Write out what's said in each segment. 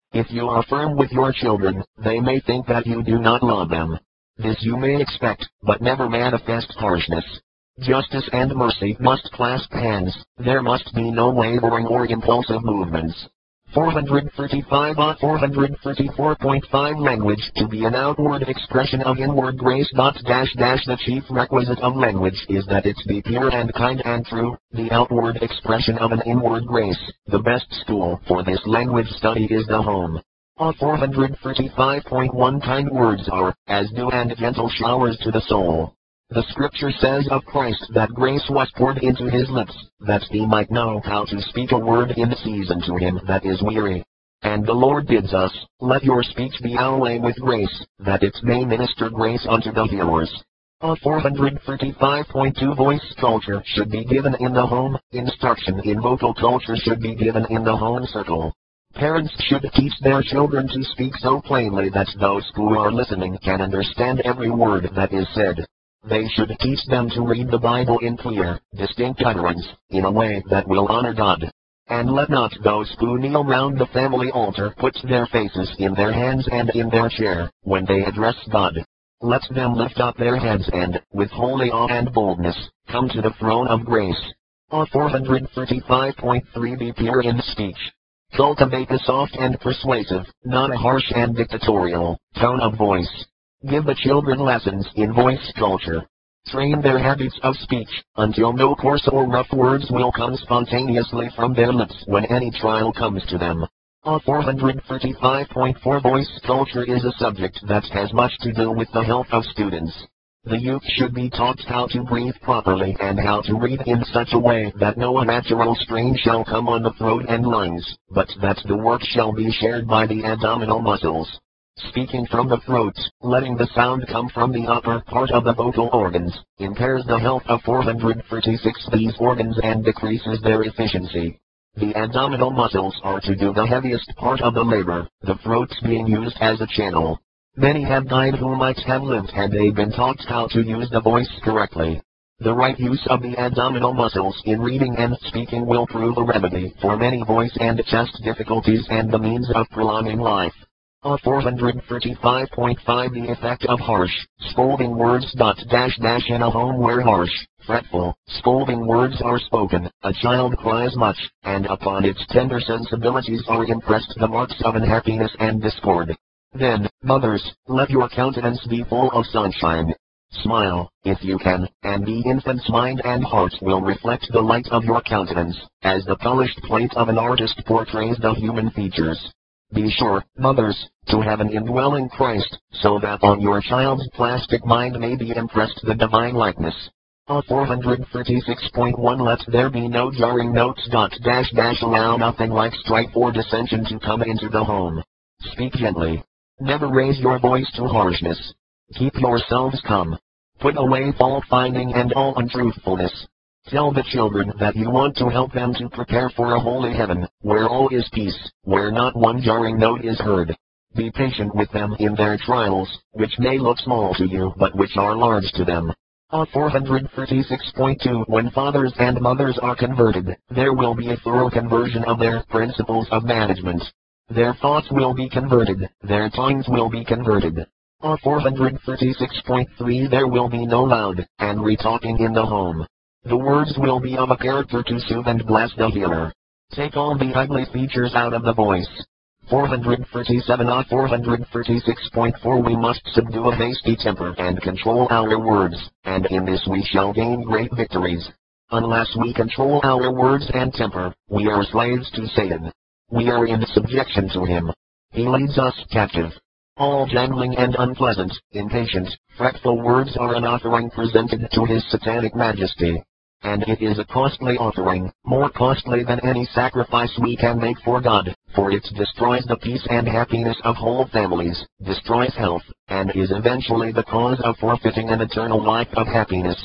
If you are firm with your children, they may think that you do not love them. This you may expect, but never manifest harshness. Justice and mercy must clasp hands. There must be no wavering or impulsive movements. 435 434.5 Language to be an outward expression of inward grace. The chief requisite of language is that it be pure and kind and true, the outward expression of an inward grace. The best school for this language study is the home. 435.1 Kind words are, as dew and gentle showers to the soul. The scripture says of Christ that grace was poured into his lips, that he might know how to speak a word in season to him that is weary. And the Lord bids us, let your speech be alway with grace, that it may minister grace unto the hearers. 435.2 Voice culture should be given in the home. Instruction in vocal culture should be given in the home circle. Parents should teach their children to speak so plainly that those who are listening can understand every word that is said. They should teach them to read the Bible in clear, distinct utterance, in a way that will honor God. And let not those who kneel round the family altar put their faces in their hands and in their chair, when they address God. Let them lift up their heads and, with holy awe and boldness, come to the throne of grace. 435.3 Be pure in speech. Cultivate a soft and persuasive, not a harsh and dictatorial, tone of voice. Give the children lessons in voice culture. Train their habits of speech, until no coarse or rough words will come spontaneously from their lips when any trial comes to them. 435.4 Voice culture is a subject that has much to do with the health of students. The youth should be taught how to breathe properly and how to read in such a way that no unnatural strain shall come on the throat and lungs, but that the work shall be shared by the abdominal muscles. Speaking from the throat, letting the sound come from the upper part of the vocal organs, impairs the health of 436 these organs and decreases their efficiency. The abdominal muscles are to do the heaviest part of the labor, the throat being used as a channel. Many have died who might have lived had they been taught how to use the voice correctly. The right use of the abdominal muscles in reading and speaking will prove a remedy for many voice and chest difficulties and the means of prolonging life. 435.5 The effect of harsh, scolding words. In a home where harsh, fretful, scolding words are spoken, a child cries much, and upon its tender sensibilities are impressed the marks of unhappiness and discord. Then, mothers, let your countenance be full of sunshine. Smile, if you can, and the infant's mind and heart will reflect the light of your countenance, as the polished plate of an artist portrays the human features. Be sure, mothers, to have an indwelling Christ, so that on your child's plastic mind may be impressed the divine likeness. 436.1 Let there be no jarring notes. Allow nothing like strife or dissension to come into the home. Speak gently. Never raise your voice to harshness. Keep yourselves calm. Put away fault-finding and all untruthfulness. Tell the children that you want to help them to prepare for a holy heaven, where all is peace, where not one jarring note is heard. Be patient with them in their trials, which may look small to you but which are large to them. 436.2 When fathers and mothers are converted, there will be a thorough conversion of their principles of management. Their thoughts will be converted, their tongues will be converted. 436.3 There will be no loud, angry talking in the home. The words will be of a character to soothe and bless the hearer. Take all the ugly features out of the voice. 437 436.4 We must subdue a hasty temper and control our words, and in this we shall gain great victories. Unless we control our words and temper, we are slaves to Satan. We are in subjection to him. He leads us captive. All jangling and unpleasant, impatient, fretful words are an offering presented to his satanic majesty. And it is a costly offering, more costly than any sacrifice we can make for God, for it destroys the peace and happiness of whole families, destroys health, and is eventually the cause of forfeiting an eternal life of happiness.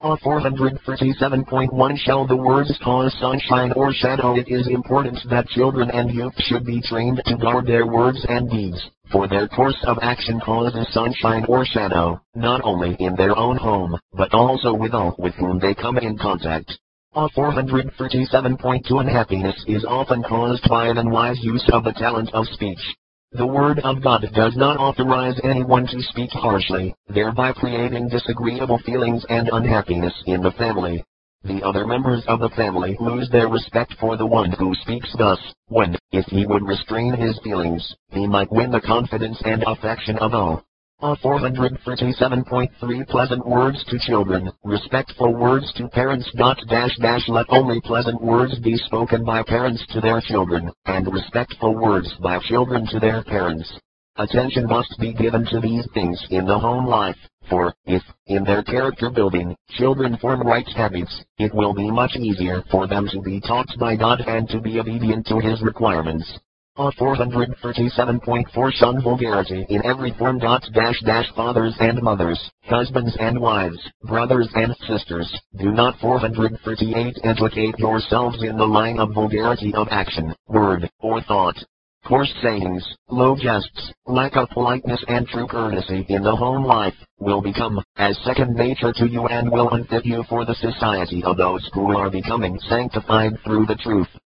437.1 Shall the words cause sunshine or shadow? It is important that children and youth should be trained to guard their words and deeds, for their course of action causes sunshine or shadow, not only in their own home, but also with all with whom they come in contact. 437.2 Unhappiness is often caused by an unwise use of the talent of speech. The Word of God does not authorize anyone to speak harshly, thereby creating disagreeable feelings and unhappiness in the family. The other members of the family lose their respect for the one who speaks thus, when, if he would restrain his feelings, he might win the confidence and affection of all. 437.3 Pleasant words to children, respectful words to parents. Let only pleasant words be spoken by parents to their children, and respectful words by children to their parents. Attention must be given to these things in the home life, for, if, in their character building, children form right habits, it will be much easier for them to be taught by God and to be obedient to His requirements. 437.4 Shun vulgarity in every form. Fathers and mothers, husbands and wives, brothers and sisters, do not 438 implicate yourselves in the line of vulgarity of action, word, or thought. Coarse sayings, low jests, lack of politeness and true courtesy in the home life, will become, as second nature to you and will unfit you for the society of those who are becoming sanctified through the truth.